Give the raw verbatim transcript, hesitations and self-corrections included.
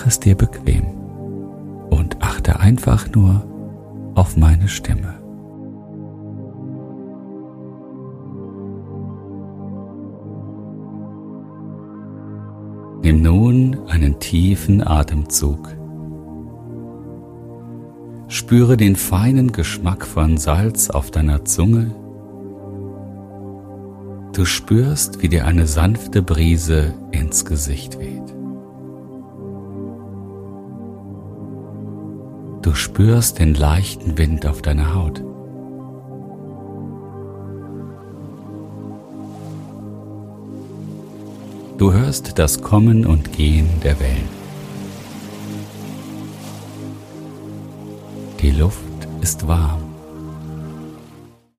es dir bequem und achte einfach nur auf meine Stimme. Nimm nun einen tiefen Atemzug. Spüre den feinen Geschmack von Salz auf deiner Zunge. Du spürst, wie dir eine sanfte Brise ins Gesicht weht. Du spürst den leichten Wind auf deiner Haut. Du hörst das Kommen und Gehen der Wellen. Die Luft ist warm.